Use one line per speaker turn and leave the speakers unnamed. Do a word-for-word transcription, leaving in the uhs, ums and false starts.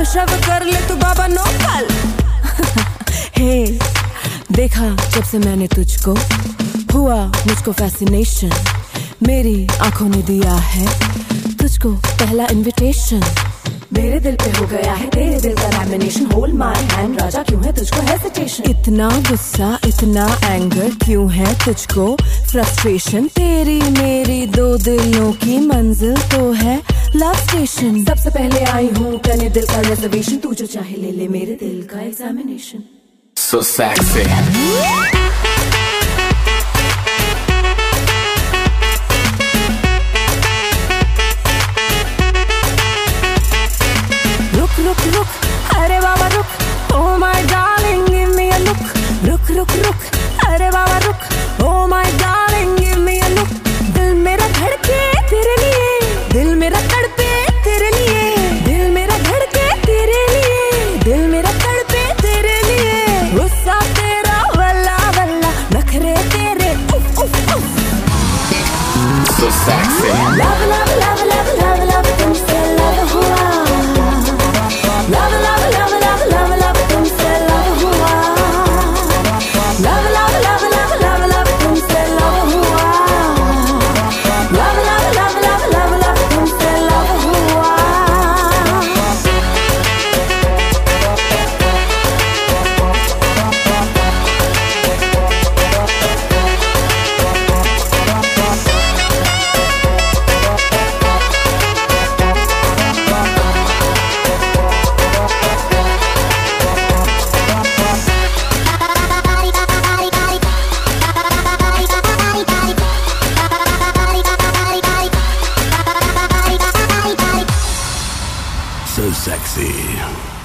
शव कर ले तू बाबा नोकल। हे देखा जब से मैंने तुझको, हुआ मुझको फैसिनेशन, मेरी आंखों ने दिया है तुझको पहला इनविटेशन। मेरे दिल पे हो गया है तेरे दिल का लैमिनेशन, होल्ड माय हैंड राजा क्यों है तुझको हेसिटेशन। इतना गुस्सा इतना एंगर क्यों है तुझको फ्रस्ट्रेशन, तेरी मेरी दो दिलों की मंजिल तो है लव स्टेशन। सबसे पहले आई हूँ करने दिल का रिजर्वेशन, तू जो चाहे ले ले मेरे दिल का एग्जामिनेशन।
So sexy.
रुक रुक रुक अरे बाबा रुक, oh my darling give me a look। रुक रुक रुक अरे बाबा रुक, oh my darling give me a look। दिल मेरा धड़के तेरे लिए, दिल मेरा तड़पे तेरे लिए, दिल मेरा धड़के तेरे लिए, दिल मेरा तड़पे तेरे लिए। गुस्सा तेरा वल्ला वल्ला, नखरे तेरे उफ उफ उफ।
So sexy.
Love love love love love love तुमसे love हुआ, love love love love love love तुमसे love हुआ, love love love love love love तुमसे love हुआ, love love love love love love तुमसे love हुआ।
So sexy.